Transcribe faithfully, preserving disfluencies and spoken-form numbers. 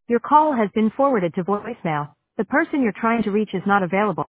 Your call has been forwarded to voicemail. The person you're trying to reach is not available.